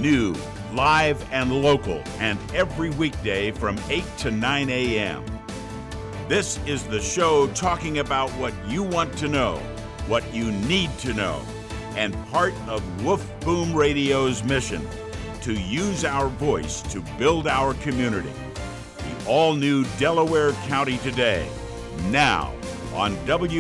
New, live, and local, and every weekday from 8 to 9 a.m. This is the show talking about what you want to know, what you need to know, and part of Wolf Boom Radio's mission to use our voice to build our community. The all-new Delaware County Today, now on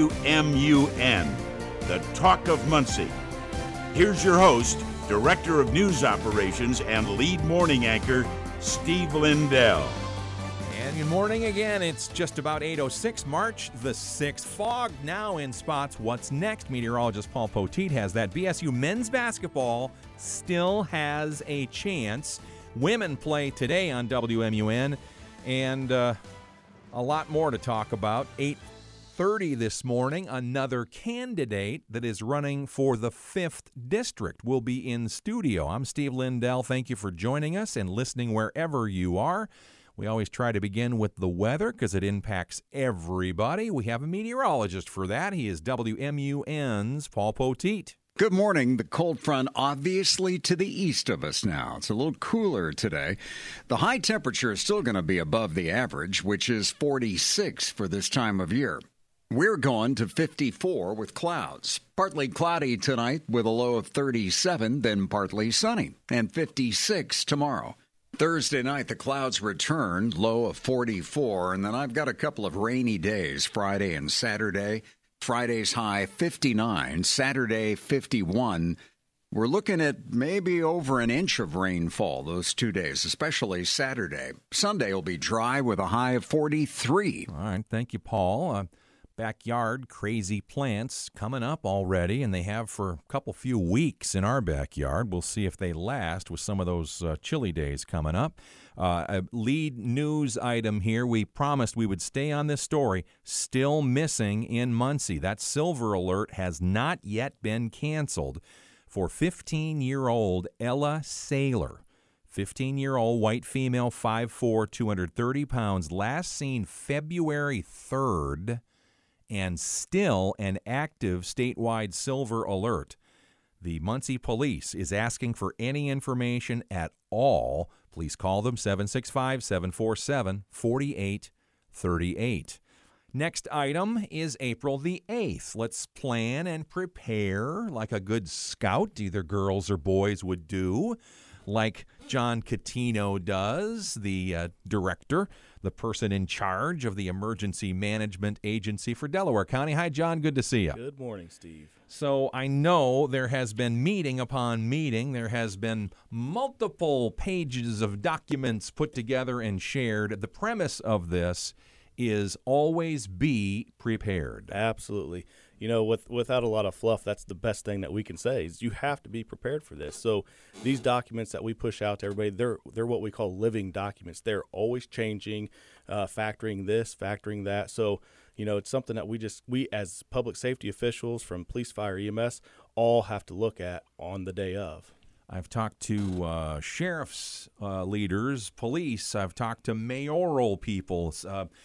WMUN, the Talk of Muncie. Here's your host, Director of News Operations and lead morning anchor, Steve Lindell. And good morning again. It's just about 8:06, March the 6th. Fog now in spots. What's next? Meteorologist Paul Poteet has that. BSU men's basketball still has a chance. Women play today on WMUN, and a lot more to talk about. 8:30 this morning, another candidate that is running for the 5th District will be in studio. I'm Steve Lindell. Thank you for joining us and listening wherever you are. We always try to begin with the weather because it impacts everybody. We have a meteorologist for that. He is WMUN's Paul Poteet. Good morning. The cold front obviously to the east of us now. It's a little cooler today. The high temperature is still going to be above the average, which is 46 for this time of year. We're going to 54 with clouds. Partly cloudy tonight with a low of 37, then partly sunny, and 56 tomorrow. Thursday night, the clouds return, low of 44, and then I've got a couple of rainy days, Friday and Saturday. Friday's high 59, Saturday 51. We're looking at maybe over an inch of rainfall those 2 days, especially Saturday. Sunday will be dry with a high of 43. All right, thank you, Paul. Backyard crazy plants coming up already, and they have for a few weeks in our backyard. We'll see if they last with some of those chilly days coming up. A lead news item here. We promised we would stay on this story. Still missing in Muncie. That silver alert has not yet been canceled for 15-year-old Ella Saylor. 15-year-old white female, 5'4", 230 pounds. Last seen February 3rd. And still an active statewide silver alert. The Muncie Police is asking for any information at all. Please call them 765-747-4838. Next item is April the 8th. Let's plan and prepare like a good scout, either girls or boys would do, like John Catino does, the director, the person in charge of the Emergency Management Agency for Delaware County. Hi, John. Good to see you. Good morning, Steve. So I know there has been meeting upon meeting. There has been multiple pages of documents put together and shared. The premise of this is always be prepared. Absolutely. You know, without a lot of fluff, that's the best thing that we can say is you have to be prepared for this. So these documents that we push out to everybody, they're what we call living documents. They're always changing, factoring this, factoring that. So, you know, it's something that we as public safety officials from police, fire, EMS, all have to look at on the day of. I've talked to sheriff's leaders, police. I've talked to mayoral people,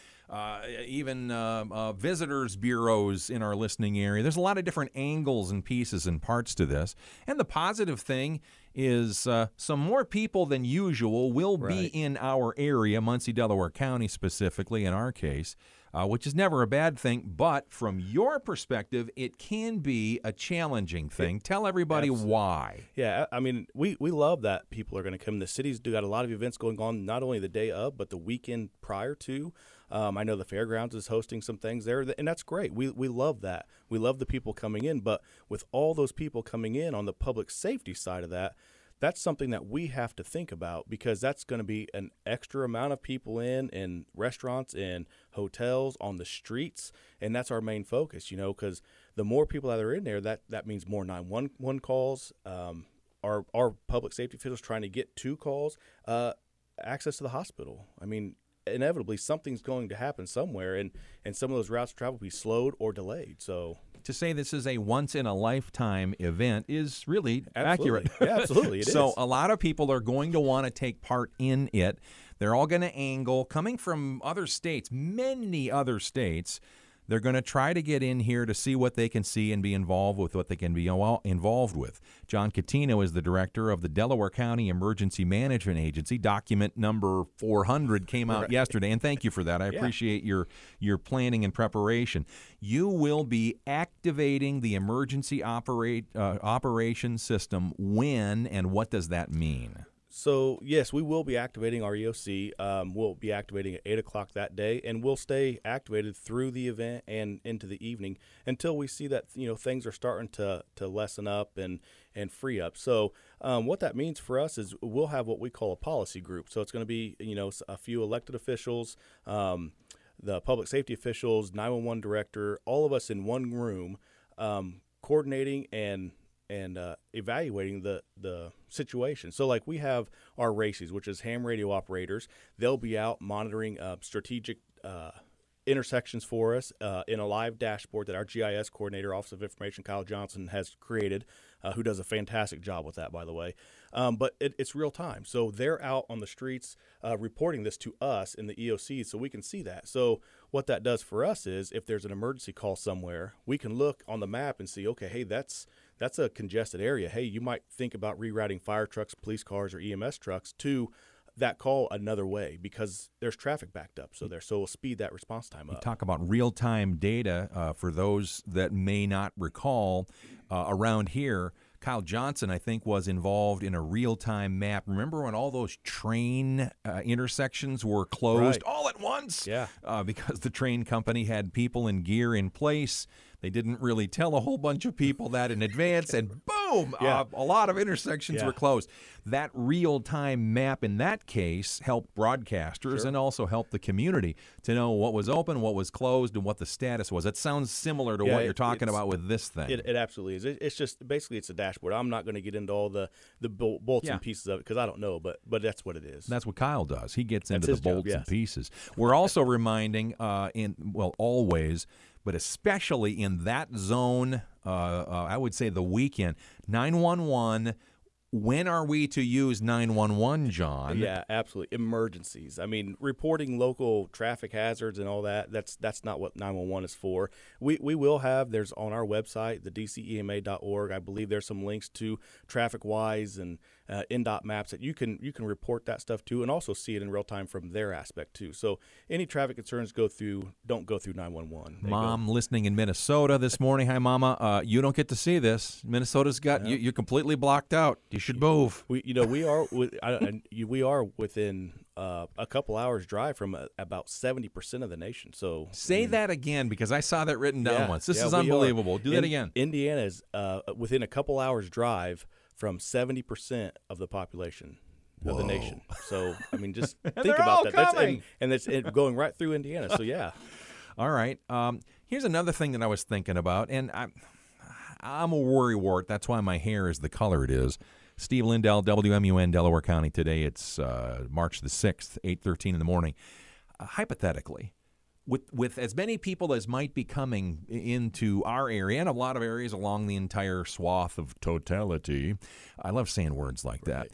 even visitors bureaus in our listening area. There's a lot of different angles and pieces and parts to this. And the positive thing is some more people than usual will be in our area, Muncie, Delaware County specifically in our case, which is never a bad thing. But from your perspective, it can be a challenging thing. Tell everybody why. Yeah, I mean, we love that people are going to come. The city's got a lot of events going on, not only the day of, but the weekend prior to. I know the fairgrounds is hosting some things there, and that's great. We love that. We love the people coming in, but with all those people coming in on the public safety side of that, that's something that we have to think about because that's going to be an extra amount of people in restaurants, in hotels, on the streets, and that's our main focus, you know, because the more people that are in there, that means more 911 calls, our public safety officials trying to get to calls, access to the hospital. I mean, inevitably something's going to happen somewhere, and some of those routes of travel will be slowed or delayed. So to say this is a once-in-a-lifetime event is really accurate. Yeah, absolutely. So a lot of people are going to want to take part in it. They're all going to angle, coming from other states, many other states, They're going to try to get in here to see what they can see and be involved with what they can be involved with. John Catino is the director of the Delaware County Emergency Management Agency. Document number 400 came out yesterday, and thank you for that. I appreciate your planning and preparation. You will be activating the emergency operation system when, and what does that mean? So, yes, we will be activating our EOC. We'll be activating at 8 o'clock that day, and we'll stay activated through the event and into the evening until we see that, things are starting to lessen up and free up. So what that means for us is we'll have what we call a policy group. So it's going to be, a few elected officials, the public safety officials, 911 director, all of us in one room coordinating and evaluating the situation. So like we have our RACES, which is ham radio operators. They'll be out monitoring strategic intersections for us in a live dashboard that our GIS coordinator, Office of Information, Kyle Johnson, has created, who does a fantastic job with that, by the way. But it's real time. So they're out on the streets reporting this to us in the EOC so we can see that. So what that does for us is if there's an emergency call somewhere, we can look on the map and see, okay, hey, that's a congested area. Hey, you might think about rerouting fire trucks, police cars, or EMS trucks to that call another way because there's traffic backed up. So we'll speed that response time up. You talk about real-time data for those that may not recall. Around here, Kyle Johnson, I think, was involved in a real-time map. Remember when all those train intersections were closed all at once? Yeah. Because the train company had people and gear in place. They didn't really tell a whole bunch of people that in advance, and boom, a lot of intersections were closed. That real-time map in that case helped broadcasters and also helped the community to know what was open, what was closed, and what the status was. It sounds similar to what you're talking about with this thing. It absolutely is. It's just basically it's a dashboard. I'm not going to get into all the bolts and pieces of it because I don't know, but that's what it is. That's what Kyle does. He gets into the bolts and pieces. We're also reminding always, but especially in that zone, I would say the weekend, 911. When are we to use 911, John? Yeah, absolutely. Emergencies. I mean, reporting local traffic hazards and all that, that's not what 911 is for. We will have, there's on our website, the dcema.org, I believe there's some links to TrafficWise and NDOT maps that you can report that stuff to and also see it in real time from their aspect too. So any traffic concerns don't go through 911. Mom listening in Minnesota this morning. Hi, Mama. You don't get to see this. Minnesota's got you're completely blocked out. You should move. We are within a couple hours drive from about 70% of the nation. So say that again because I saw that written down once. This is unbelievable. Do that again. Indiana is within a couple hours drive from 70% of the population of the nation. So I mean, just think about that. That's going right through Indiana. So yeah. All right. Here's another thing that I was thinking about, and I'm a worrywart. That's why my hair is the color it is. Steve Lindell, WMUN, Delaware County. Today it's March the 6th, 8:13 in the morning. Hypothetically, with as many people as might be coming into our area and a lot of areas along the entire swath of totality, I love saying words like that.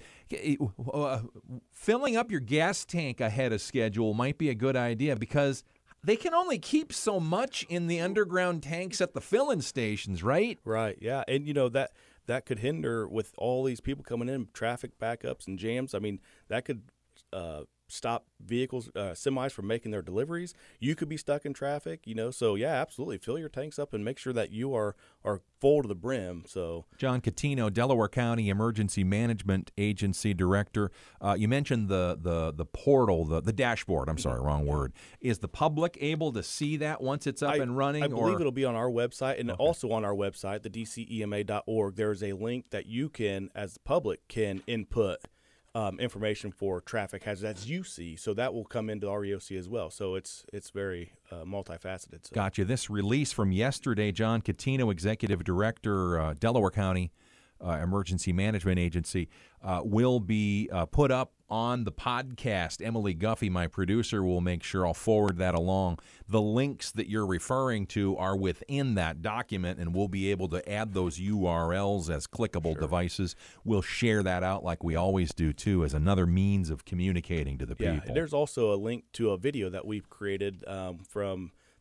Filling up your gas tank ahead of schedule might be a good idea because they can only keep so much in the underground tanks at the filling stations, right? Right, yeah. And, that could hinder with all these people coming in, traffic backups and jams. I mean, that could stop vehicles, semis from making their deliveries. You could be stuck in traffic, So, yeah, absolutely. Fill your tanks up and make sure that you are full to the brim. So, John Catino, Delaware County Emergency Management Agency Director. You mentioned the portal, the dashboard. I'm sorry, wrong word. Is the public able to see that once it's up and running? I believe it'll be on our website, and also on our website, the dcema.org. There is a link that you can, as the public, can input information for traffic hazards as you see, so that will come into our EOC as well. So it's very multifaceted. So. Gotcha. This release from yesterday, John Catino, Executive Director, Delaware County Emergency Management Agency, will be put up on the podcast. Emily Guffey, my producer, will make sure I'll forward that along. The links that you're referring to are within that document, and we'll be able to add those URLs as clickable devices. We'll share that out like we always do, too, as another means of communicating to the people. There's also a link to a video that we've created from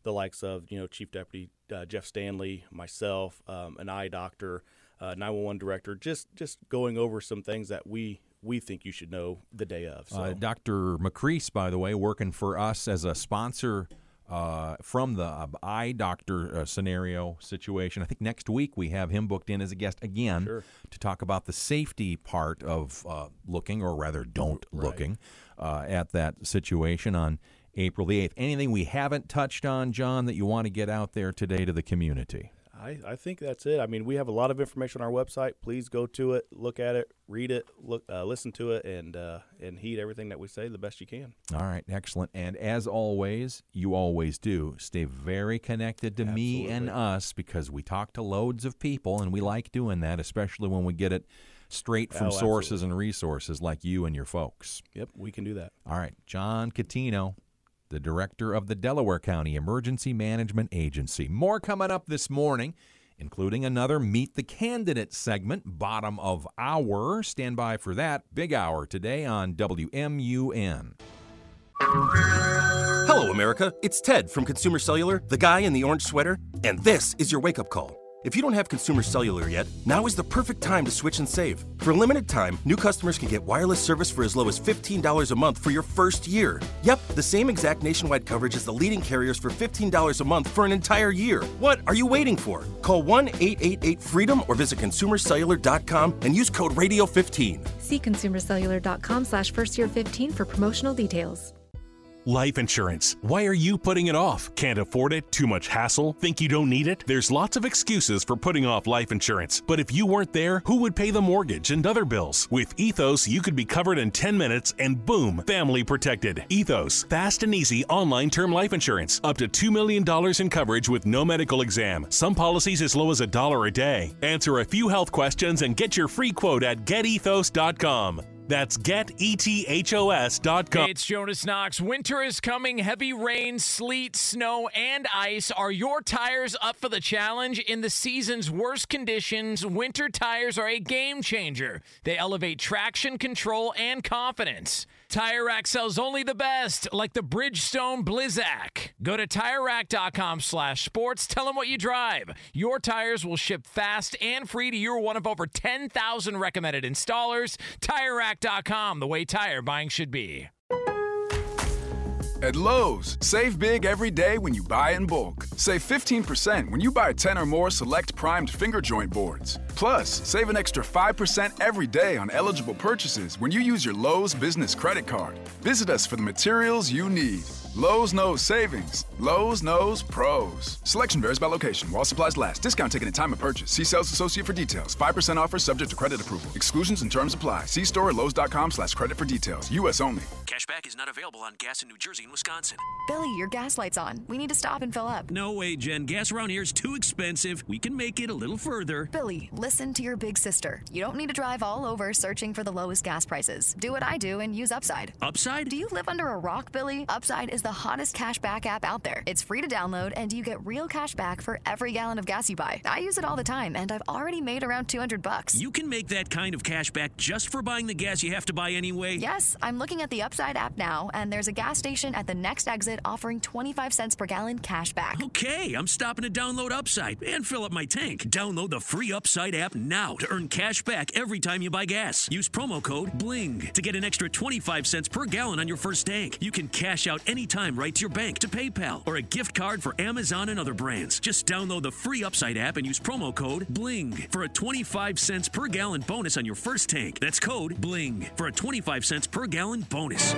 the likes of, Chief Deputy Jeff Stanley, myself, an eye doctor, 911 director, just going over some things that we think you should know the day of. So. Dr. McCrease, by the way, working for us as a sponsor from the eye doctor scenario situation. I think next week we have him booked in as a guest again to talk about the safety part of looking, or rather looking, at that situation on April the 8th. Anything we haven't touched on, John, that you want to get out there today to the community? I think that's it. I mean, we have a lot of information on our website. Please go to it, look at it, read it, listen to it, and heed everything that we say the best you can. All right, excellent. And as always, you always do, stay very connected to me and us, because we talk to loads of people, and we like doing that, especially when we get it straight from sources and resources like you and your folks. Yep, we can do that. All right, John Catino, the director of the Delaware County Emergency Management Agency. More coming up this morning, including another Meet the Candidate segment, bottom of hour. Stand by for that. Big hour today on WMUN. Hello, America. It's Ted from Consumer Cellular, the guy in the orange sweater, and this is your wake-up call. If you don't have Consumer Cellular yet, now is the perfect time to switch and save. For a limited time, new customers can get wireless service for as low as $15 a month for your first year. Yep, the same exact nationwide coverage as the leading carriers for $15 a month for an entire year. What are you waiting for? Call 1-888-FREEDOM or visit consumercellular.com and use code RADIO15. See consumercellular.com/firstyear15 for promotional details. Life insurance. Why are you putting it off? Can't afford it? Too much hassle? Think you don't need it? There's lots of excuses for putting off life insurance. But if you weren't there, who would pay the mortgage and other bills? With Ethos, you could be covered in 10 minutes and boom, family protected. Ethos, fast and easy online term life insurance. Up to $2 million in coverage with no medical exam. Some policies as low as $1 a day. Answer a few health questions and get your free quote at getethos.com. That's getethos.com. Hey, it's Jonas Knox. Winter is coming. Heavy rain, sleet, snow, and ice. Are your tires up for the challenge? In the season's worst conditions, winter tires are a game changer. They elevate traction, control, and confidence. Tire Rack sells only the best, like the Bridgestone Blizzak. Go to TireRack.com/sports. Tell them what you drive. Your tires will ship fast and free to your one of over 10,000 recommended installers. TireRack.com, the way tire buying should be. At Lowe's, save big every day when you buy in bulk. Save 15% when you buy 10 or more select primed finger joint boards. Plus, save an extra 5% every day on eligible purchases when you use your Lowe's Business Credit Card. Visit us for the materials you need. Lowe's knows savings. Lowe's knows pros. Selection varies by location. While supplies last. Discount taken at time of purchase. See sales associate for details. 5% offer subject to credit approval. Exclusions and terms apply. See store at lowes.com/credit for details. U.S. only. Cashback is not available on gas in New Jersey and Wisconsin. Billy, your gas light's on. We need to stop and fill up. No way, Jen. Gas around here is too expensive. We can make it a little further. Billy, listen to your big sister. You don't need to drive all over searching for the lowest gas prices. Do what I do and use Upside. Upside? Do you live under a rock, Billy? Upside is the hottest cashback app out there. It's free to download, and you get real cash back for every gallon of gas you buy. I use it all the time, and I've already made around $200. You can make that kind of cash back just for buying the gas you have to buy anyway? Yes, I'm looking at the Upside app now, and there's a gas station at the next exit offering 25 cents per gallon cash back. Okay, I'm stopping to download Upside and fill up my tank. Download the free Upside app now to earn cash back every time you buy gas. Use promo code BLING to get an extra 25 cents per gallon on your first tank. You can cash out anytime right to your bank, to PayPal, or a gift card for Amazon and other brands. Just download the free Upside app and use promo code BLING for a 25 cents per gallon bonus on your first tank. That's code BLING for a 25 cents per gallon bonus.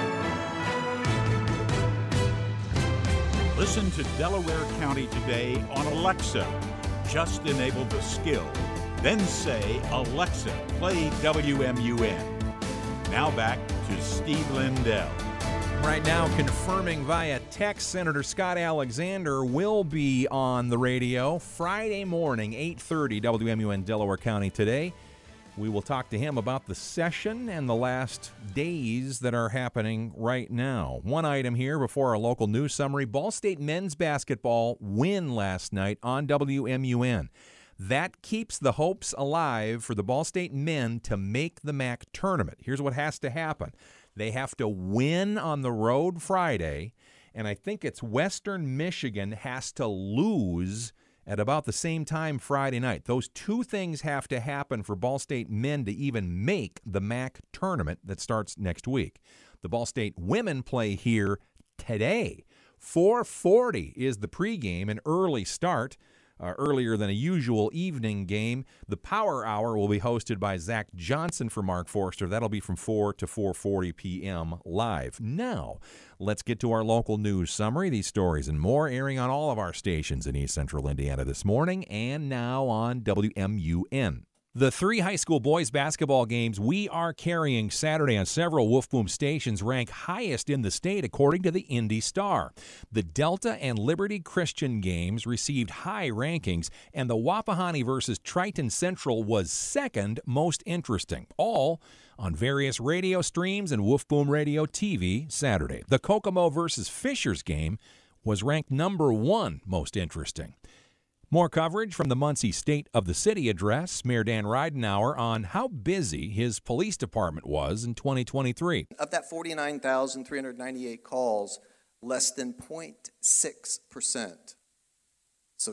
Listen to Delaware County Today on Alexa. Just enable the skill. Then say, Alexa, play WMUN. Now back to Steve Lindell. Right now, confirming via text, Senator Scott Alexander will be on the radio Friday morning, 8:30, WMUN Delaware County Today. We will talk to him about the session and the last days that are happening right now. One item here before our local news summary. Ball State men's basketball win last night on WMUN. That keeps the hopes alive for the Ball State men to make the MAC tournament. Here's what has to happen. They have to win on the road Friday, and I think it's Western Michigan has to lose at about the same time Friday night. Those two things have to happen for Ball State men to even make the MAC tournament that starts next week. The Ball State women play here today. 4:40 is the pregame, an early start, earlier than a usual evening game. The Power Hour will be hosted by Zach Johnson for Mark Forster. That'll be from 4 to 4:40 p.m. live. Now, let's get to our local news summary. These stories and more airing on all of our stations in East Central Indiana this morning and now on WMUN. The 3 high school boys basketball games we are carrying Saturday on several Wolf Boom stations rank highest in the state according to the Indy Star. The Delta and Liberty Christian games received high rankings, and the Wapahani versus Triton Central was second most interesting, all on various radio streams and Wolf Boom Radio TV Saturday. The Kokomo versus Fishers game was ranked number 1 most interesting. More coverage from the Muncie State of the City address, Mayor Dan Ridenour, on how busy his police department was in 2023. Of that 49,398 calls, less than 0.6%, so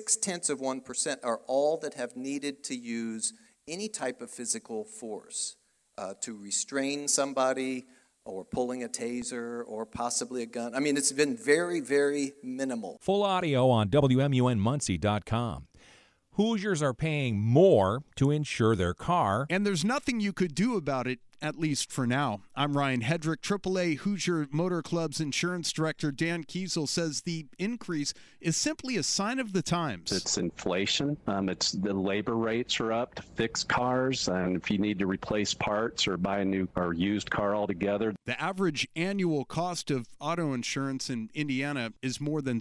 0.6% are all that have needed to use any type of physical force to restrain somebody, or pulling a taser, or possibly a gun. I mean, it's been very, very minimal. Full audio on WMUNmuncie.com. Hoosiers are paying more to insure their car. And there's nothing you could do about it, at least for now. I'm Ryan Hedrick. AAA Hoosier Motor Club's insurance director Dan Kiesel says the increase is simply a sign of the times. It's inflation. It's the labor rates are up to fix cars, and if you need to replace parts or buy a new or used car altogether. The average annual cost of auto insurance in Indiana is more than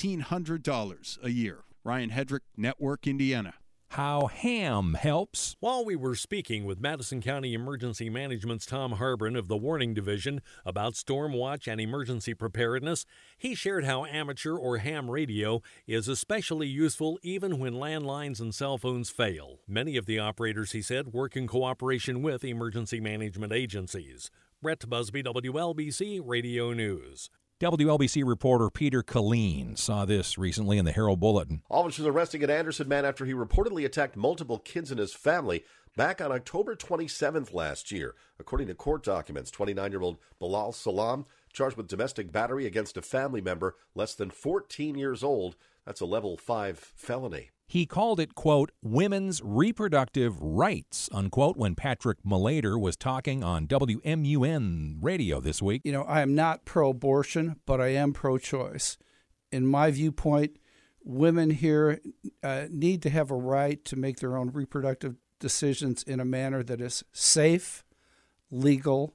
$1,600 a year. Ryan Hedrick, Network Indiana. How ham helps. While we were speaking with Madison County Emergency Management's Tom Harbin of the Warning Division about storm watch and emergency preparedness, he shared how amateur or ham radio is especially useful even when landlines and cell phones fail. Many of the operators, he said, work in cooperation with emergency management agencies. Brett Busby, WLBC Radio News. WLBC reporter Peter Killeen saw this recently in the Herald Bulletin. Officers arresting an Anderson man after he reportedly attacked multiple kids in his family back on October 27th last year. According to court documents, 29-year-old Bilal Salam charged with domestic battery against a family member less than 14 years old. That's a level 5 felony. He called it, quote, women's reproductive rights, unquote, when Patrick Malader was talking on WMUN radio this week. You know, I am not pro-abortion, but I am pro-choice. In my viewpoint, women here need to have a right to make their own reproductive decisions in a manner that is safe, legal,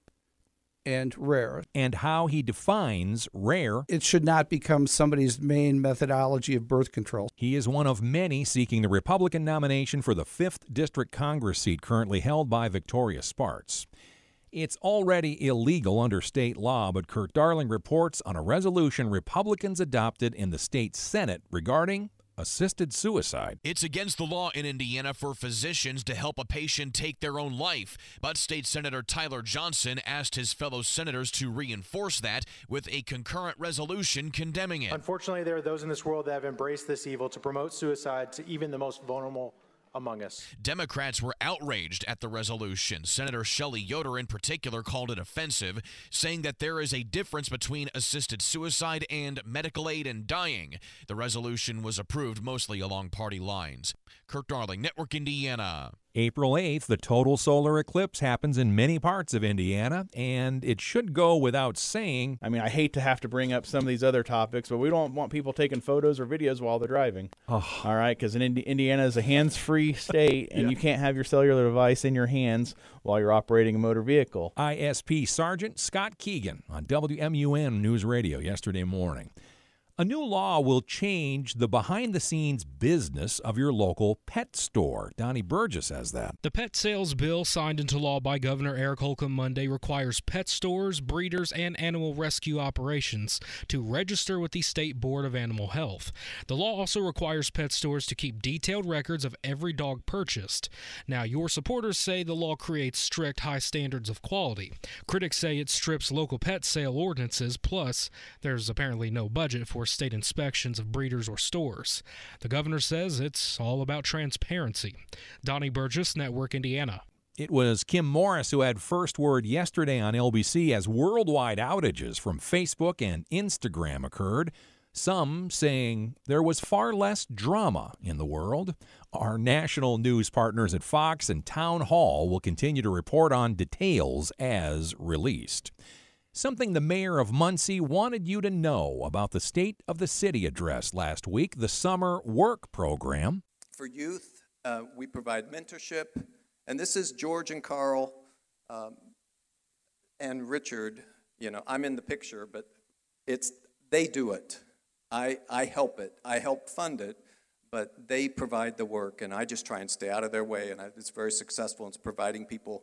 and rare. And how he defines rare. It should not become somebody's main methodology of birth control. He is one of many seeking the Republican nomination for the 5th District Congress seat currently held by Victoria Spartz. It's already illegal under state law, but Kurt Darling reports on a resolution Republicans adopted in the state Senate regarding assisted suicide. It's against the law in Indiana for physicians to help a patient take their own life, but State Senator Tyler Johnson asked his fellow senators to reinforce that with a concurrent resolution condemning it. Unfortunately, there are those in this world that have embraced this evil to promote suicide to even the most vulnerable among us. Democrats were outraged at the resolution. Senator Shelley Yoder in particular called it offensive, saying that there is a difference between assisted suicide and medical aid in dying. The resolution was approved mostly along party lines. Kurt Darling, Network Indiana. April 8th, the total solar eclipse happens in many parts of Indiana, and it should go without saying. I mean, I hate to have to bring up some of these other topics, but we don't want people taking photos or videos while they're driving. Oh. All right, because Indiana is a hands-free state, and you can't have your cellular device in your hands while you're operating a motor vehicle. ISP Sergeant Scott Keegan on WMUN News Radio yesterday morning. A new law will change the behind-the-scenes business of your local pet store. Donnie Burgess has that. The pet sales bill signed into law by Governor Eric Holcomb Monday requires pet stores, breeders, and animal rescue operations to register with the State Board of Animal Health. The law also requires pet stores to keep detailed records of every dog purchased. Now, your supporters say the law creates strict, high standards of quality. Critics say it strips local pet sale ordinances, plus there's apparently no budget for state inspections of breeders or stores. The governor says it's all about transparency. Donnie Burgess, Network Indiana. It was Kim Morris who had first word yesterday on LBC as worldwide outages from Facebook and Instagram occurred. Some saying there was far less drama in the world. Our national news partners at Fox and Town Hall will continue to report on details as released. Something the mayor of Muncie wanted you to know about the State of the City address last week, the summer work program. For youth, we provide mentorship, and this is George and Carl and Richard. You know, I'm in the picture, but they do it. I help it. I help fund it, but they provide the work, and I just try and stay out of their way, and it's very successful in providing people,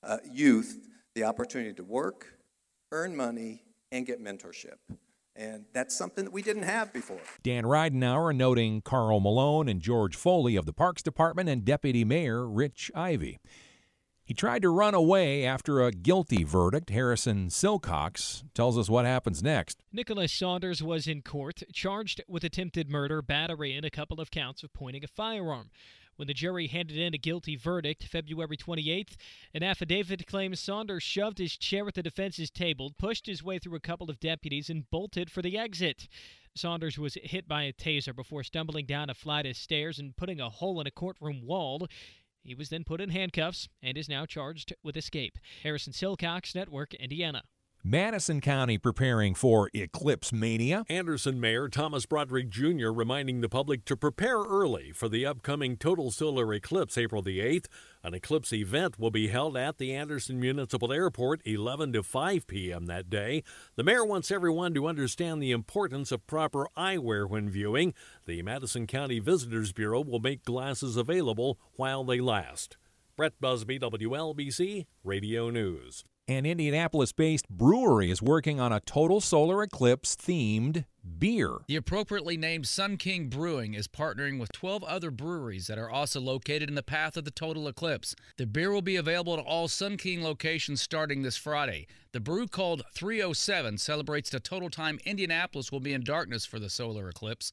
youth, the opportunity to work, earn money, and get mentorship. And that's something that we didn't have before. Dan Ridenauer noting Carl Malone and George Foley of the Parks Department and Deputy Mayor Rich Ivey. He tried to run away after a guilty verdict. Harrison Silcox tells us what happens next. Nicholas Saunders was in court, charged with attempted murder, battery, and a couple of counts of pointing a firearm. When the jury handed in a guilty verdict February 28th, an affidavit claims Saunders shoved his chair at the defense's table, pushed his way through a couple of deputies, and bolted for the exit. Saunders was hit by a taser before stumbling down a flight of stairs and putting a hole in a courtroom wall. He was then put in handcuffs and is now charged with escape. Harrison Silcox, Network, Indiana. Madison County preparing for eclipse mania. Anderson Mayor Thomas Broderick Jr. reminding the public to prepare early for the upcoming total solar eclipse April the 8th. An eclipse event will be held at the Anderson Municipal Airport 11 to 5 p.m. that day. The mayor wants everyone to understand the importance of proper eyewear when viewing. The Madison County Visitors Bureau will make glasses available while they last. Brett Busby, WLBC Radio News. An Indianapolis-based brewery is working on a total solar eclipse-themed beer. The appropriately named Sun King Brewing is partnering with 12 other breweries that are also located in the path of the total eclipse. The beer will be available at all Sun King locations starting this Friday. The brew, called 307, celebrates the total time Indianapolis will be in darkness for the solar eclipse.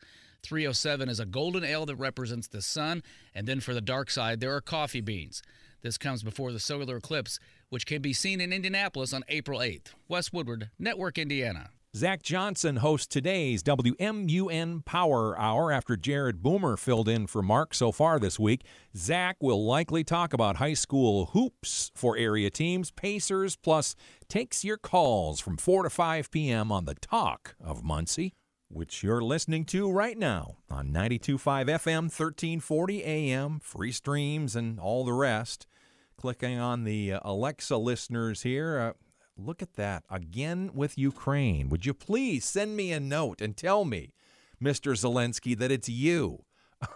307 is a golden ale that represents the sun, and then for the dark side, there are coffee beans. This comes before the solar eclipse, which can be seen in Indianapolis on April 8th. Wes Woodward, Network Indiana. Zach Johnson hosts today's WMUN Power Hour after Jared Boomer filled in for Mark so far this week. Zach will likely talk about high school hoops for area teams, Pacers, plus takes your calls from 4 to 5 p.m. on the Talk of Muncie, which you're listening to right now on 92.5 FM, 1340 AM, free streams and all the rest. Clicking on the Alexa listeners here, look at that. Again with Ukraine. Would you please send me a note and tell me, Mr. Zelensky, that it's you?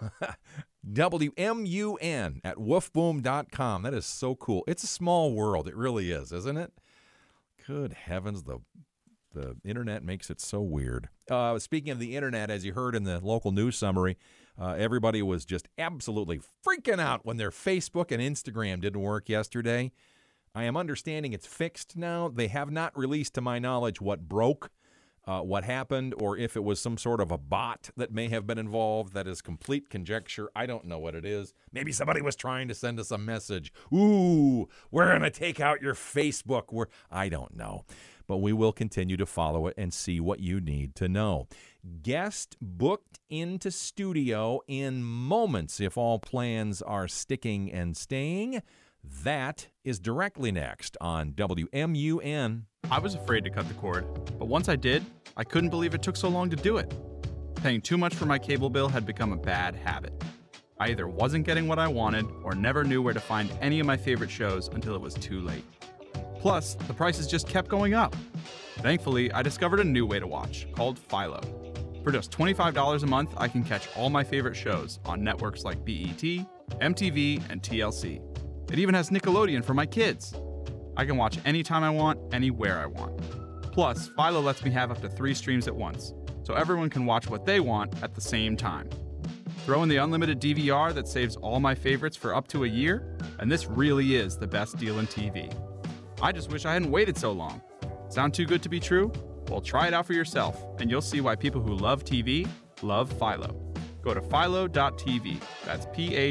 WMUN at woofboom.com. That is so cool. It's a small world. It really is, isn't it? Good heavens, the internet makes it so weird. Speaking of the internet, as you heard in the local news summary, everybody was just absolutely freaking out when their Facebook and Instagram didn't work yesterday. I am understanding it's fixed now. They have not released, to my knowledge, what broke, what happened, or if it was some sort of a bot that may have been involved. That is complete conjecture. I don't know what it is. Maybe somebody was trying to send us a message. Ooh, we're going to take out your Facebook. I don't know. But we will continue to follow it and see what you need to know. Guest booked into studio in moments if all plans are sticking and staying. That is directly next on WMUN. I was afraid to cut the cord, but once I did, I couldn't believe it took so long to do it. Paying too much for my cable bill had become a bad habit. I either wasn't getting what I wanted or never knew where to find any of my favorite shows until it was too late. Plus, the prices just kept going up. Thankfully, I discovered a new way to watch, called Philo. For just $25 a month, I can catch all my favorite shows on networks like BET, MTV, and TLC. It even has Nickelodeon for my kids. I can watch anytime I want, anywhere I want. Plus, Philo lets me have up to 3 streams at once, so everyone can watch what they want at the same time. Throw in the unlimited DVR that saves all my favorites for up to a year, and this really is the best deal in TV. I just wish I hadn't waited so long. Sound too good to be true? Well, try it out for yourself, and you'll see why people who love TV love Philo. Go to philo.tv, that's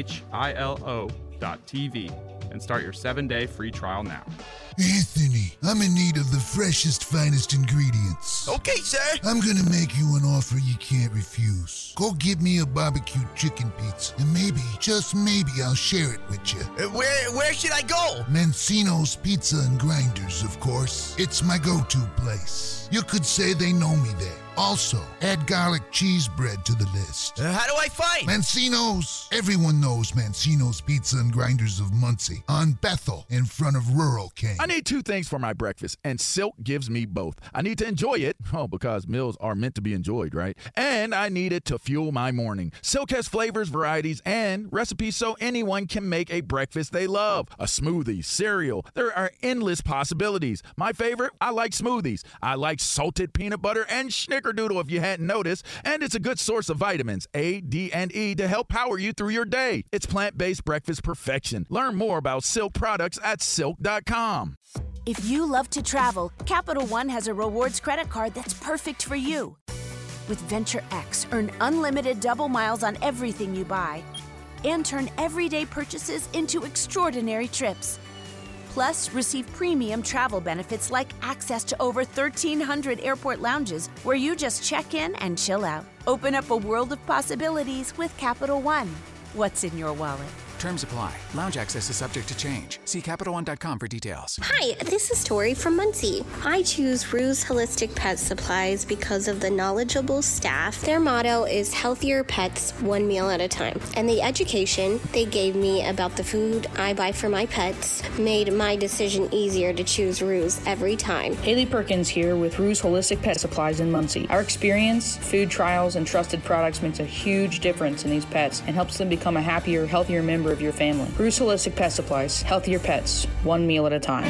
philo.tv, and start your 7-day free trial now. Anthony, I'm in need of the freshest, finest ingredients. Okay, sir. I'm gonna make you an offer you can't refuse. Go get me a barbecue chicken pizza, and maybe, just maybe, I'll share it with you. Where should I go? Mancino's Pizza and Grinders, of course. It's my go-to place. You could say they know me there. Also, add garlic cheese bread to the list. How do I find Mancino's? Everyone knows Mancino's Pizza and Grinders of Muncie on Bethel in front of Rural King. I need 2 things for my breakfast, and Silk gives me both. I need to enjoy it, because meals are meant to be enjoyed, right? And I need it to fuel my morning. Silk has flavors, varieties, and recipes so anyone can make a breakfast they love. A smoothie, cereal. There are endless possibilities. My favorite, I like smoothies. I like salted peanut butter and Snickerdoodle if you hadn't noticed. And it's a good source of vitamins A, D, and E to help power you through your day. It's plant-based breakfast perfection. Learn more about Silk products at silk.com. If you love to travel, Capital One has a rewards credit card that's perfect for you. With Venture X, earn unlimited double miles on everything you buy and turn everyday purchases into extraordinary trips. Plus, receive premium travel benefits like access to over 1,300 airport lounges where you just check in and chill out. Open up a world of possibilities with Capital One. What's in your wallet? Terms apply. Lounge access is subject to change. See CapitalOne.com for details. Hi, this is Tori from Muncie. I choose Ruse Holistic Pet Supplies because of the knowledgeable staff. Their motto is healthier pets, one meal at a time. And the education they gave me about the food I buy for my pets made my decision easier to choose Ruse every time. Haley Perkins here with Ruse Holistic Pet Supplies in Muncie. Our experience, food trials, and trusted products makes a huge difference in these pets and helps them become a happier, healthier member of your family. Ruse Holistic Pet Supplies. Healthier pets, one meal at a time.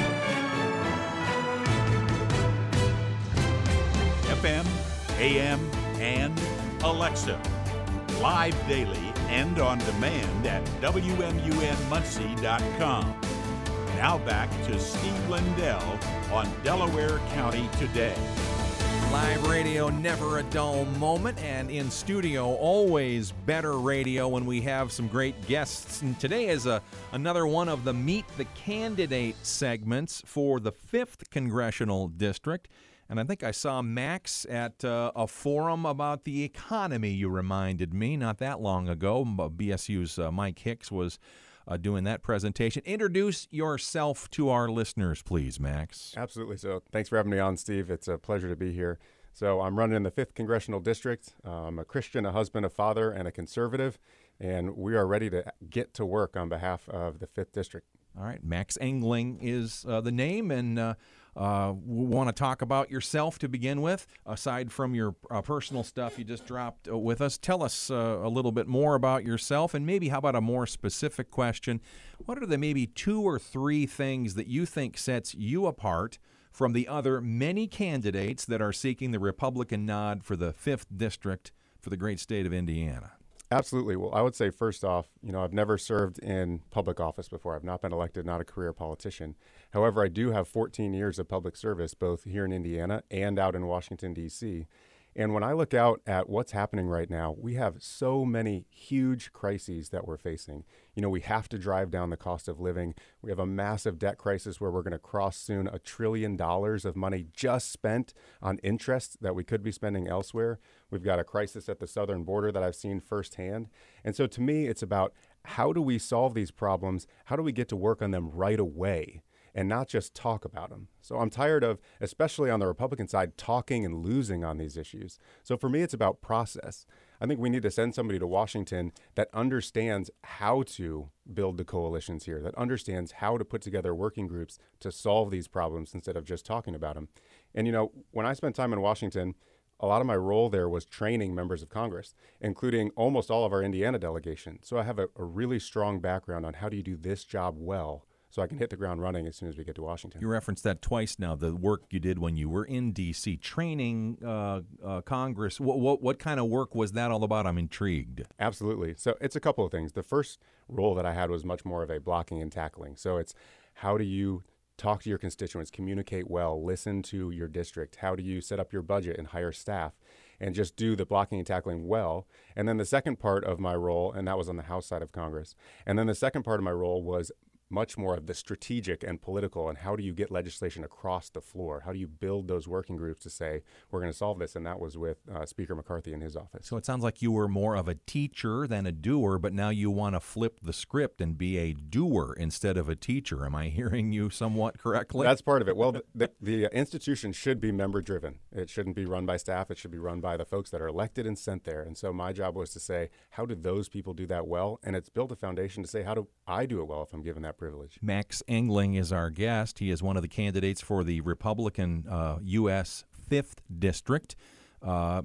FM, AM, and Alexa. Live daily and on demand at WMUNmuncie.com. Now back to Steve Lindell on Delaware County Today. Live radio, never a dull moment, and in studio, always better radio when we have some great guests. And today is another one of the Meet the Candidate segments for the 5th Congressional District. And I think I saw Max at a forum about the economy, you reminded me, not that long ago. BSU's Mike Hicks was doing that presentation. Introduce yourself to our listeners, please, Max. Absolutely. So thanks for having me on, Steve. It's a pleasure to be here. So I'm running in the 5th Congressional District. I'm a Christian, a husband, a father, and a conservative, and we are ready to get to work on behalf of the 5th District. All right. Max Engling is the name, and we want to talk about yourself to begin with. Aside from your personal stuff you just dropped with us, tell us a little bit more about yourself, and maybe how about a more specific question? What are the maybe 2 or 3 things that you think sets you apart from the other many candidates that are seeking the Republican nod for the 5th District for the great state of Indiana? Absolutely. Well, I would say first off, I've never served in public office before. I've not been elected, not a career politician. However, I do have 14 years of public service, both here in Indiana and out in Washington, D.C. And when I look out at what's happening right now, we have so many huge crises that we're facing. We have to drive down the cost of living. We have a massive debt crisis where we're going to cross soon $1 trillion of money just spent on interest that we could be spending elsewhere. We've got a crisis at the southern border that I've seen firsthand. And so to me, it's about how do we solve these problems? How do we get to work on them right away? And not just talk about them. So I'm tired of, especially on the Republican side, talking and losing on these issues. So for me, it's about process. I think we need to send somebody to Washington that understands how to build the coalitions here, that understands how to put together working groups to solve these problems instead of just talking about them. And, when I spent time in Washington, a lot of my role there was training members of Congress, including almost all of our Indiana delegation. So I have a really strong background on how do you do this job well, so I can hit the ground running as soon as we get to Washington. You referenced that twice now, the work you did when you were in D.C. training Congress. What kind of work was that all about? I'm intrigued. Absolutely. So it's a couple of things. The first role that I had was much more of a blocking and tackling. So it's how do you talk to your constituents, communicate well, listen to your district? How do you set up your budget and hire staff? And just do the blocking and tackling well. And then the second part of my role, and that was on the House side of Congress, and then the second part of my role was much more of the strategic and political, and how do you get legislation across the floor? How do you build those working groups to say, we're going to solve this? And that was with Speaker McCarthy in his office. So it sounds like you were more of a teacher than a doer, but now you want to flip the script and be a doer instead of a teacher. Am I hearing you somewhat correctly? That's part of it. Well, the institution should be member-driven. It shouldn't be run by staff. It should be run by the folks that are elected and sent there. And so my job was to say, how do those people do that well? And it's built a foundation to say, how do I do it well if I'm given that privilege? Max Engling is our guest. He is one of the candidates for the Republican U.S. 5th District. I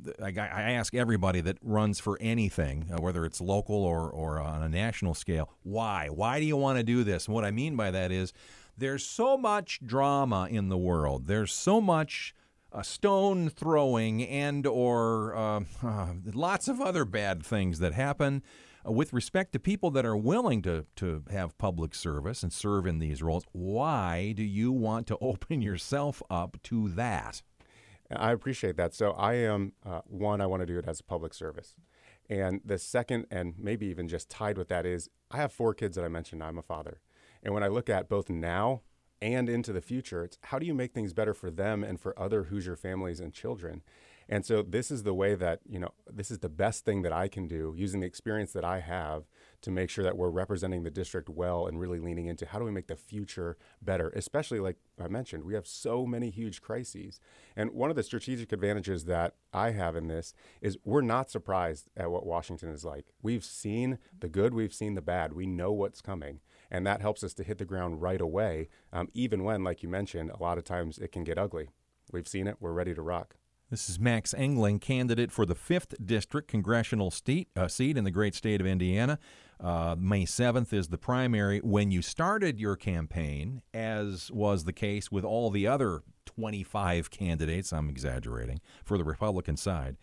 ask everybody that runs for anything, whether it's local or on a national scale, why? Why do you want to do this? And what I mean by that is there's so much drama in the world. There's so much stone throwing and or lots of other bad things that happen with respect to people that are willing to have public service and serve in these roles. Why do you want to open yourself up to that? I appreciate that. So I am, one, I want to do it as a public service. And the second, and maybe even just tied with that, is I have 4 kids that I mentioned. I'm a father. And when I look at both now and into the future, it's how do you make things better for them and for other Hoosier families and children? And so this is the way that, this is the best thing that I can do using the experience that I have to make sure that we're representing the district well and really leaning into how do we make the future better, especially like I mentioned, we have so many huge crises. And one of the strategic advantages that I have in this is we're not surprised at what Washington is like. We've seen the good, we've seen the bad. We know what's coming. And that helps us to hit the ground right away, even when, like you mentioned, a lot of times it can get ugly. We've seen it. We're ready to rock. This is Max Engling, candidate for the 5th District congressional seat in the great state of Indiana. May 7th is the primary. When you started your campaign, as was the case with all the other 25 candidates, I'm exaggerating, for the Republican side,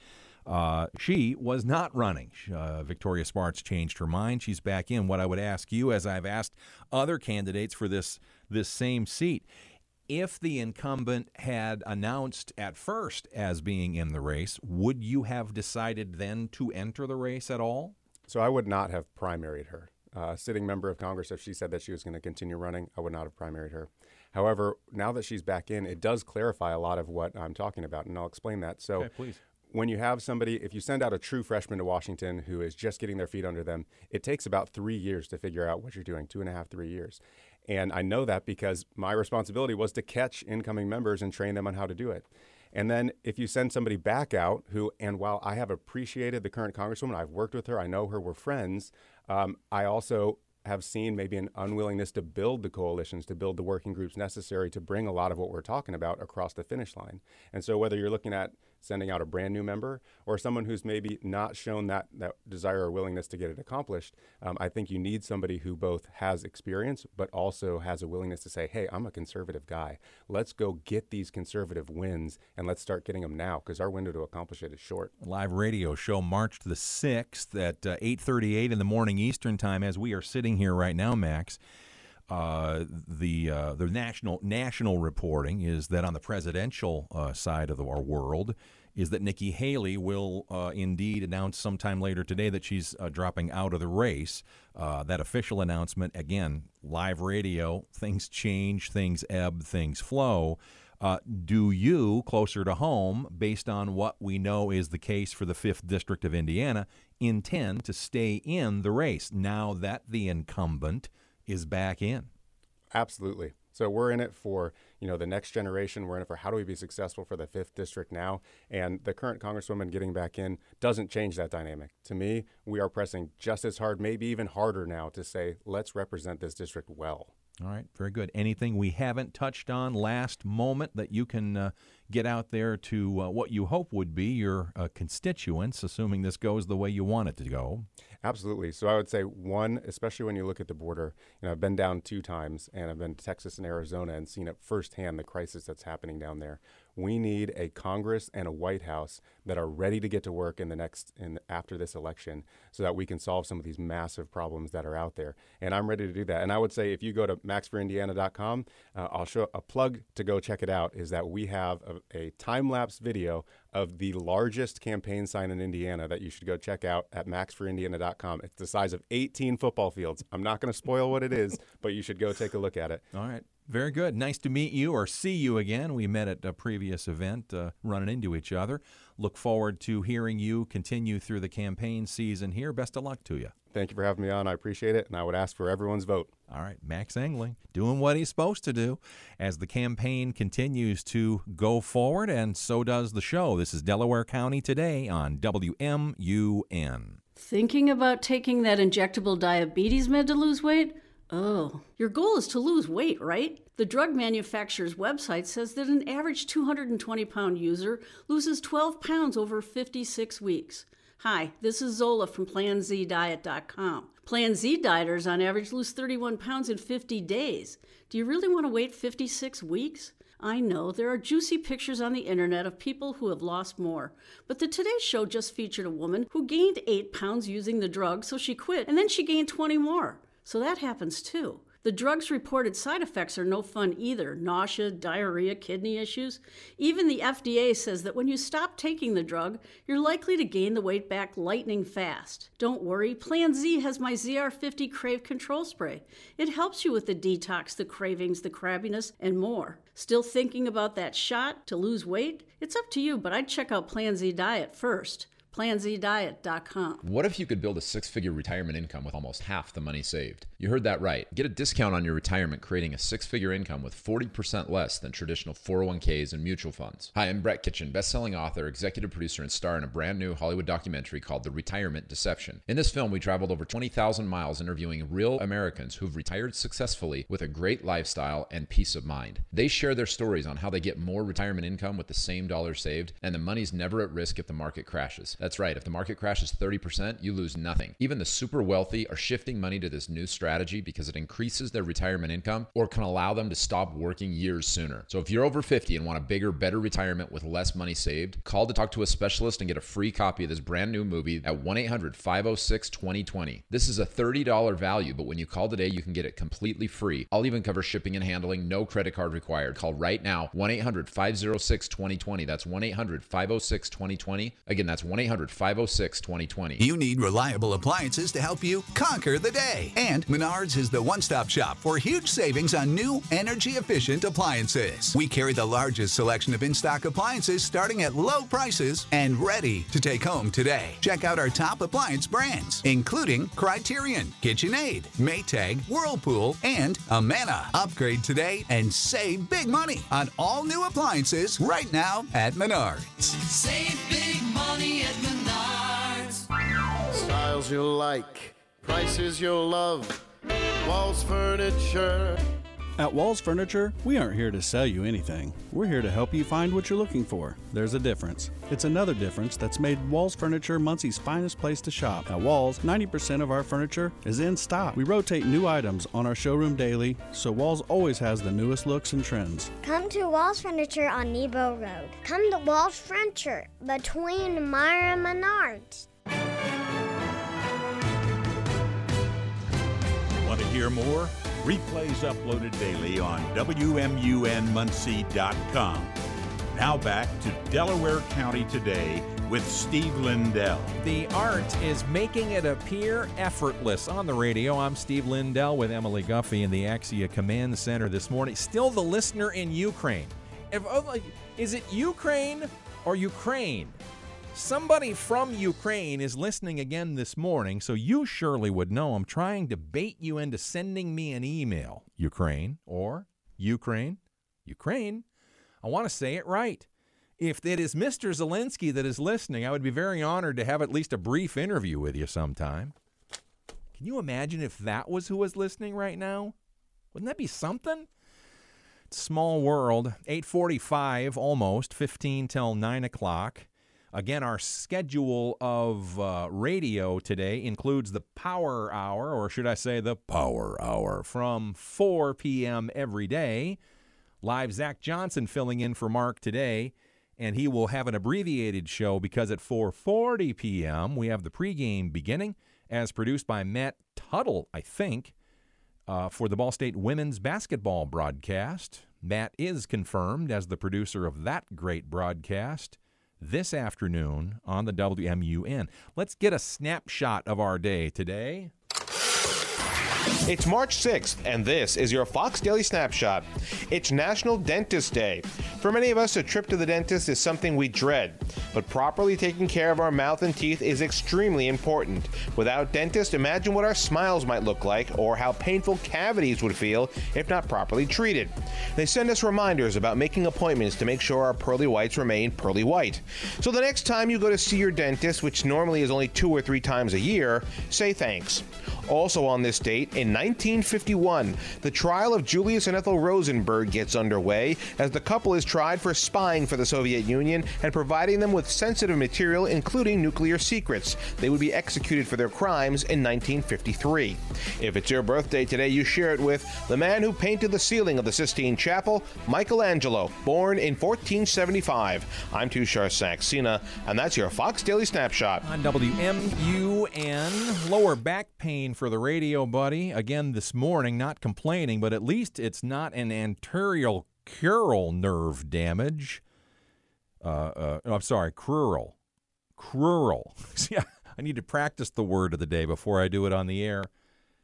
she was not running. Victoria Spartz changed her mind. She's back in. What I would ask you, as I've asked other candidates for this same seat, if the incumbent had announced at first as being in the race, would you have decided then to enter the race at all? So I would not have primaried her. Sitting member of Congress, if she said that she was going to continue running, I would not have primaried her. However, now that she's back in, it does clarify a lot of what I'm talking about, and I'll explain that. So, okay, please. When you have somebody, if you send out a true freshman to Washington who is just getting their feet under them, it takes about 3 years to figure out what you're doing, 2.5, 3 years. And I know that because my responsibility was to catch incoming members and train them on how to do it. And then if you send somebody back out who, and while I have appreciated the current Congresswoman, I've worked with her, I know her, we're friends, I also have seen maybe an unwillingness to build the coalitions, to build the working groups necessary to bring a lot of what we're talking about across the finish line. And so whether you're looking at sending out a brand new member or someone who's maybe not shown that desire or willingness to get it accomplished, I think you need somebody who both has experience but also has a willingness to say, hey, I'm a conservative guy. Let's go get these conservative wins and let's start getting them now because our window to accomplish it is short. Live radio show March the 6th at 8:38 in the morning Eastern time as we are sitting here right now, Max. The national reporting is that on the presidential side of our world is that Nikki Haley will indeed announce sometime later today that she's dropping out of the race. That official announcement, again, live radio, things change, things ebb, things flow. Do you, closer to home, based on what we know is the case for the 5th District of Indiana, intend to stay in the race now that the incumbent is back in? Absolutely. So we're in it for, the next generation. We're in it for how do we be successful for the 5th District now? And the current Congresswoman getting back in doesn't change that dynamic. To me, we are pressing just as hard, maybe even harder now to say, let's represent this district well. All right, very good. Anything we haven't touched on last moment that you can get out there to what you hope would be your constituents, assuming this goes the way you want it to go? Absolutely. So I would say one, especially when you look at the border, I've been down 2 times, and I've been to Texas and Arizona and seen it firsthand, the crisis that's happening down there. We need a Congress and a White House that are ready to get to work after this election so that we can solve some of these massive problems that are out there. And I'm ready to do that. And I would say if you go to maxforindiana.com, I'll show a plug to go check it out, is that we have a time-lapse video of the largest campaign sign in Indiana that you should go check out at maxforindiana.com. It's the size of 18 football fields. I'm not going to spoil what it is, but you should go take a look at it. All right. Very good. Nice to meet you or see you again. We met at a previous event, running into each other. Look forward to hearing you continue through the campaign season here. Best of luck to you. Thank you for having me on. I appreciate it, and I would ask for everyone's vote. All right, Max Engling doing what he's supposed to do as the campaign continues to go forward, and so does the show. This is Delaware County Today on WMUN. Thinking about taking that injectable diabetes med to lose weight? Oh, your goal is to lose weight, right? The drug manufacturer's website says that an average 220-pound user loses 12 pounds over 56 weeks. Hi, this is Zola from PlanZDiet.com. Plan Z dieters on average lose 31 pounds in 50 days. Do you really want to wait 56 weeks? I know there are juicy pictures on the internet of people who have lost more, but the Today Show just featured a woman who gained 8 pounds using the drug, so she quit, and then she gained 20 more. So that happens too. The drug's reported side effects are no fun either. Nausea, diarrhea, kidney issues. Even the FDA says that when you stop taking the drug, you're likely to gain the weight back lightning fast. Don't worry, Plan Z has my ZR50 Crave Control Spray. It helps you with the detox, the cravings, the crabbiness, and more. Still thinking about that shot to lose weight? It's up to you, but I'd check out Plan Z Diet first. PlanZDiet.com. What if you could build a 6-figure retirement income with almost half the money saved? You heard that right. Get a discount on your retirement, creating a 6-figure income with 40% less than traditional 401ks and mutual funds. Hi, I'm Brett Kitchen, best-selling author, executive producer, and star in a brand new Hollywood documentary called The Retirement Deception. In this film, we traveled over 20,000 miles interviewing real Americans who've retired successfully with a great lifestyle and peace of mind. They share their stories on how they get more retirement income with the same dollar saved, and the money's never at risk if the market crashes. That's right. If the market crashes 30%, you lose nothing. Even the super wealthy are shifting money to this new strategy because it increases their retirement income or can allow them to stop working years sooner. So if you're over 50 and want a bigger, better retirement with less money saved, call to talk to a specialist and get a free copy of this brand new movie at 1-800-506-2020. This is a $30 value, but when you call today, you can get it completely free. I'll even cover shipping and handling, no credit card required. Call right now, 1-800-506-2020. That's 1-800-506-2020. Again, that's 1-800-506-2020. You need reliable appliances to help you conquer the day. And Menards is the one-stop shop for huge savings on new, energy-efficient appliances. We carry the largest selection of in-stock appliances starting at low prices and ready to take home today. Check out our top appliance brands, including Criterion, KitchenAid, Maytag, Whirlpool, and Amana. Upgrade today and save big money on all new appliances right now at Menards. Save big money at Menards. Styles you'll like, prices you'll love. Walls Furniture. At Walls Furniture, we aren't here to sell you anything. We're here to help you find what you're looking for. There's a difference. It's another difference that's made Walls Furniture Muncie's finest place to shop. At Walls, 90% of our furniture is in stock. We rotate new items on our showroom daily, so Walls always has the newest looks and trends. Come to Walls Furniture on Nebo Road. Come to Walls Furniture between Meyer and Menards. Want to hear more? Replays uploaded daily on WMUNmuncie.com. Now back to Delaware County Today with Steve Lindell. The art is making it appear effortless. On the radio, I'm Steve Lindell with Emily Guffey in the Axia Command Center this morning. Still the listener in Ukraine. Is it Ukraine or Ukraine? Somebody from Ukraine is listening again this morning, so you surely would know I'm trying to bait you into sending me an email. Ukraine or Ukraine. I want to say it right. If it is Mr. Zelensky that is listening, I would be very honored to have at least a brief interview with you sometime. Can you imagine if that was who was listening right now? Wouldn't that be something? Small world. 8:45, almost, 15 till 9 o'clock. Again, our schedule of radio today includes the Power Hour, or should I say the Power Hour, from 4 p.m. every day. Live Zach Johnson filling in for Mark today, and he will have an abbreviated show because at 4:40 p.m. we have the pregame beginning, as produced by Matt Tuttle, I think, for the Ball State women's basketball broadcast. Matt is confirmed as the producer of that great broadcast this afternoon on the WMUN. Let's get a snapshot of our day today. It's March 6th, and this is your Fox Daily Snapshot. It's National Dentist Day. For many of us, a trip to the dentist is something we dread, but properly taking care of our mouth and teeth is extremely important. Without dentists, imagine what our smiles might look like or how painful cavities would feel if not properly treated. They send us reminders about making appointments to make sure our pearly whites remain pearly white. So the next time you go to see your dentist, which normally is only 2 or 3 times a year, say thanks. Also on this date, in 1951, the trial of Julius and Ethel Rosenberg gets underway as the couple is tried for spying for the Soviet Union and providing them with sensitive material, including nuclear secrets. They would be executed for their crimes in 1953. If it's your birthday today, you share it with the man who painted the ceiling of the Sistine Chapel, Michelangelo, born in 1475. I'm Tushar Saxena, and that's your Fox Daily Snapshot. On WMUN, lower back pain for the radio buddy. Again this morning, not complaining, but at least it's not an anterior crural nerve damage. I'm sorry, crural. See, I need to practice the word of the day before I do it on the air.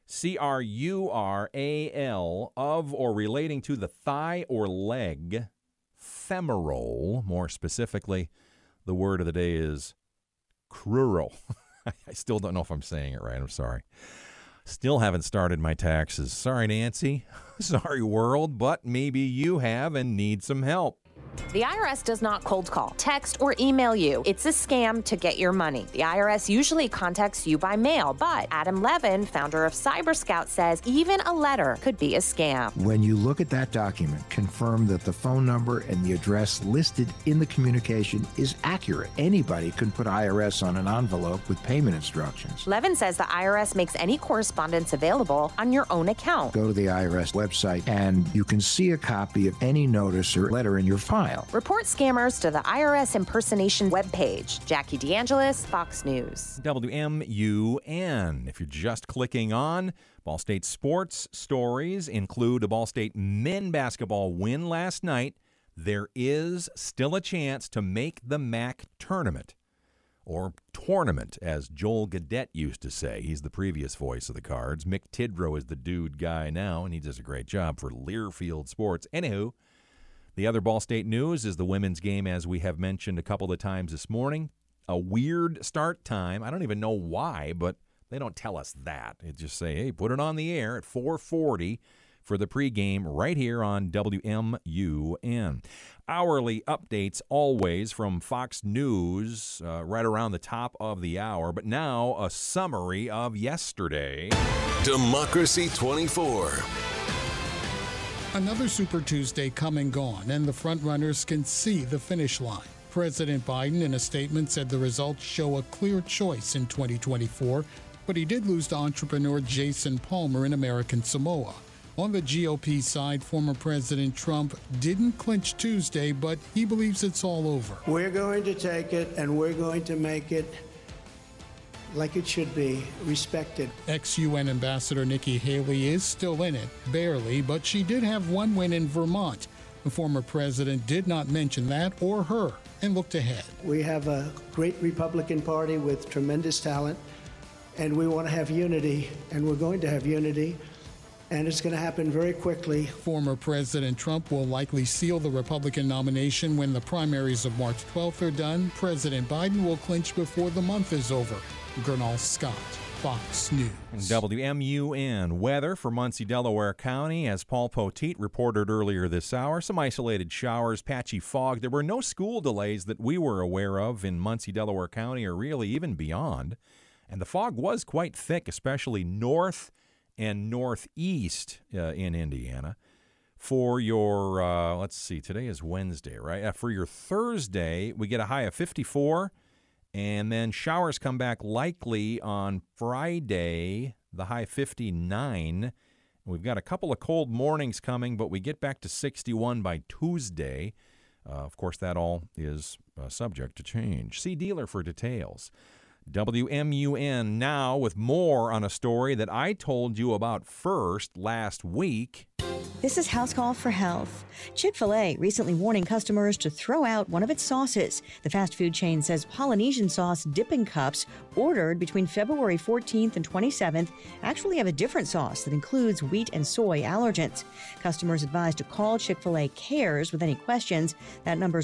Crural, of or relating to the thigh or leg. Femoral, more specifically, the word of the day is crural. I still don't know if I'm saying it right. I'm sorry. Still haven't started my taxes. Sorry, Nancy. Sorry, world, but maybe you have and need some help. The IRS does not cold call, text, or email you. It's a scam to get your money. The IRS usually contacts you by mail, but Adam Levin, founder of CyberScout, says even a letter could be a scam. When you look at that document, confirm that the phone number and the address listed in the communication is accurate. Anybody can put IRS on an envelope with payment instructions. Levin says the IRS makes any correspondence available on your own account. Go to the IRS website and you can see a copy of any notice or letter in your file. Report scammers to the IRS impersonation webpage. Jackie DeAngelis, Fox News. WMUN. If you're just clicking on, Ball State sports stories include a Ball State men basketball win last night. There is still a chance to make the MAC tournament, or tournament, as Joel Gaudette used to say. He's the previous voice of the Cards. Mick Tidrow is the dude guy now, and he does a great job for Learfield Sports. Anywho, the other Ball State news is the women's game, as we have mentioned a couple of times this morning. A weird start time. I don't even know why, but they don't tell us that. They just say, hey, put it on the air at 4:40 for the pregame right here on WMUN. Hourly updates always from Fox News right around the top of the hour. But now a summary of yesterday. Democracy 24. Another Super Tuesday come and gone, and the frontrunners can see the finish line. President Biden, in a statement, said the results show a clear choice in 2024, but he did lose to entrepreneur Jason Palmer in American Samoa. On the GOP side, former President Trump didn't clinch Tuesday, but he believes it's all over. We're going to take it, and we're going to make it like it should be, respected. Ex-UN Ambassador Nikki Haley is still in it, barely, but she did have one win in Vermont. The former president did not mention that or her and looked ahead. We have a great Republican Party with tremendous talent, and we want to have unity, and we're going to have unity, and it's going to happen very quickly. Former President Trump will likely seal the Republican nomination when the primaries of March 12th are done. President Biden will clinch before the month is over. Gernal Scott, Fox News. WMUN weather for Muncie, Delaware County. As Paul Poteet reported earlier this hour, some isolated showers, patchy fog. There were no school delays that we were aware of in Muncie, Delaware County, or really even beyond. And the fog was quite thick, especially north and northeast in Indiana. For your, let's see, today is Wednesday, right? For your Thursday, we get a high of 54, and then showers come back likely on Friday, the high 59. We've got a couple of cold mornings coming, but we get back to 61 by Tuesday. Of course, that all is subject to change. See dealer for details. WMUN now with more on a story that I told you about first last week. This is House Call for Health. Chick-fil-A recently warning customers to throw out one of its sauces. The fast food chain says Polynesian sauce dipping cups ordered between February 14th and 27th actually have a different sauce that includes wheat and soy allergens. Customers advised to call Chick-fil-A Cares with any questions. That number's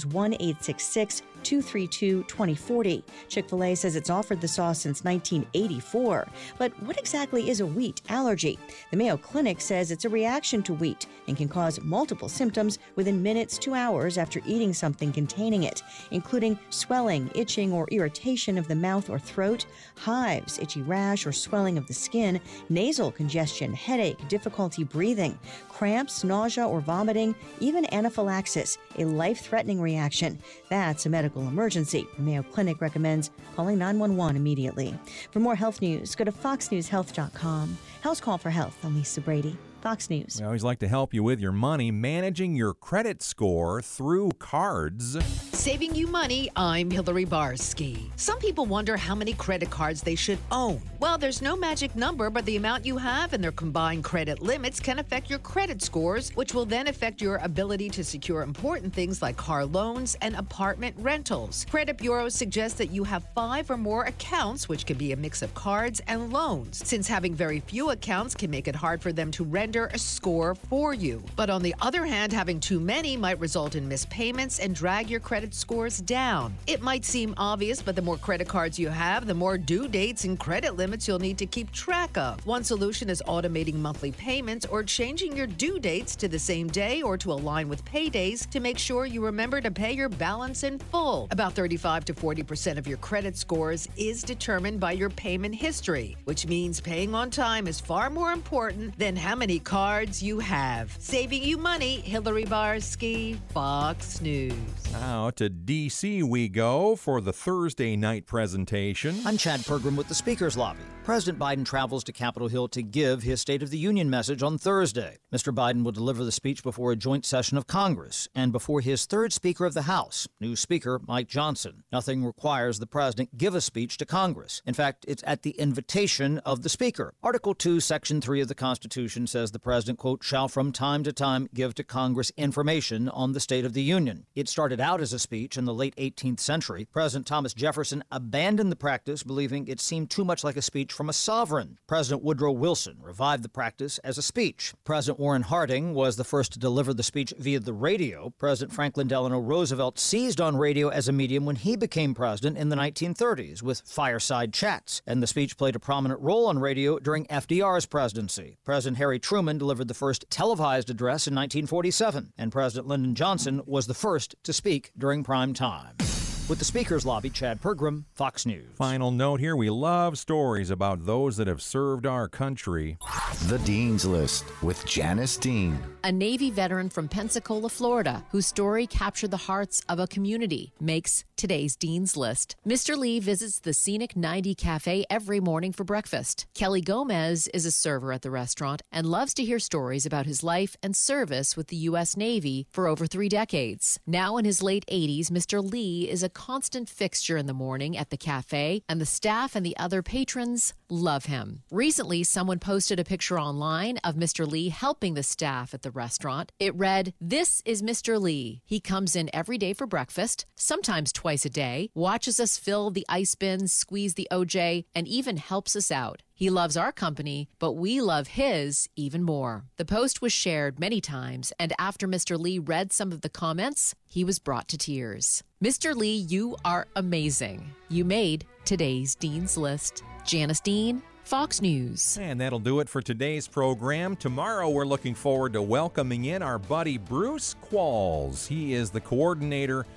1-866-232-2040. Chick-fil-A says it's offered the sauce since 1984. But what exactly is a wheat allergy? The Mayo Clinic says it's a reaction to wheat and can cause multiple symptoms within minutes to hours after eating something containing it, including swelling, itching, or irritation of the mouth or throat, hives, itchy rash or swelling of the skin, nasal congestion, headache, difficulty breathing, cramps, nausea or vomiting, even anaphylaxis, a life-threatening reaction. That's a medical emergency. The Mayo Clinic recommends calling 911 immediately. For more health news, go to foxnewshealth.com. House Call for Health. I'm Lisa Brady. Fox News. We always like to help you with your money, managing your credit score through cards. Saving you money, I'm Hillary Barsky. Some people wonder how many credit cards they should own. Well, there's no magic number, but the amount you have and their combined credit limits can affect your credit scores, which will then affect your ability to secure important things like car loans and apartment rentals. Credit bureaus suggest that you have 5 or more accounts, which can be a mix of cards and loans, since having very few accounts can make it hard for them to render a score for you. But on the other hand, having too many might result in missed payments and drag your credit scores down. It might seem obvious, but the more credit cards you have, the more due dates and credit limits you'll need to keep track of. One solution is automating monthly payments or changing your due dates to the same day or to align with paydays to make sure you remember to pay your balance in full. About 35 to 40% of your credit scores is determined by your payment history, which means paying on time is far more important than how many cards you have. Saving you money, Hillary Barsky, Fox News. Now to D.C. we go for the Thursday night presentation. I'm Chad Pergram with the Speaker's Lobby. President Biden travels to Capitol Hill to give his State of the Union message on Thursday. Mr. Biden will deliver the speech before a joint session of Congress and before his third Speaker of the House, new Speaker Mike Johnson. Nothing requires the president give a speech to Congress. In fact, it's at the invitation of the Speaker. Article 2, Section 3 of the Constitution says the president, quote, shall from time to time give to Congress information on the State of the Union. It started out as a speech in the late 18th century. President Thomas Jefferson abandoned the practice, believing it seemed too much like a speech from a sovereign. President Woodrow Wilson revived the practice as a speech. President Warren Harding was the first to deliver the speech via the radio. President Franklin Delano Roosevelt seized on radio as a medium when he became president in the 1930s with fireside chats, and the speech played a prominent role on radio during FDR's presidency. President Harry Truman delivered the first televised address in 1947, and President Lyndon Johnson was the first to speak during prime time. With the Speaker's Lobby, Chad Pergram, Fox News. Final note here, we love stories about those that have served our country. The Dean's List with Janice Dean. A Navy veteran from Pensacola, Florida, whose story captured the hearts of a community, makes today's Dean's List. Mr. Lee visits the scenic 90 Cafe every morning for breakfast. Kelly Gomez is a server at the restaurant and loves to hear stories about his life and service with the U.S. Navy for over 3 decades. Now in his late 80s, Mr. Lee is a constant fixture in the morning at the cafe, and the staff and the other patrons love him. Recently, someone posted a picture online of Mr. Lee helping the staff at the restaurant. It read, "This is Mr. Lee. He comes in every day for breakfast, sometimes twice a day, watches us fill the ice bins, squeeze the OJ, and even helps us out. He loves our company, but we love his even more." The post was shared many times, and after Mr. Lee read some of the comments, he was brought to tears. Mr. Lee, you are amazing. You made today's Dean's List. Janice Dean, Fox News. And that'll do it for today's program. Tomorrow we're looking forward to welcoming in our buddy Bruce Qualls. He is the coordinator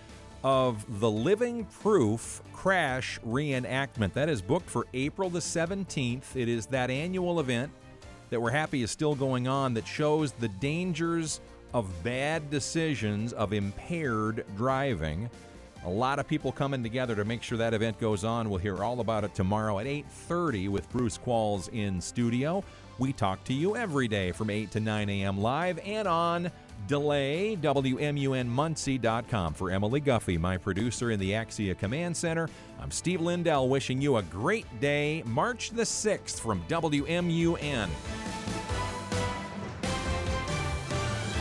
of the Living Proof Crash Reenactment. That is booked for April the 17th. It is that annual event that we're happy is still going on that shows the dangers of bad decisions, of impaired driving. A lot of people coming together to make sure that event goes on. We'll hear all about it tomorrow at 8:30 with Bruce Qualls in studio. We talk to you every day from 8 to 9 a.m. live and on delay, WMUNmuncie.com. For Emily Guffey, my producer in the Axia Command Center, I'm Steve Lindell wishing you a great day, March the 6th from WMUN.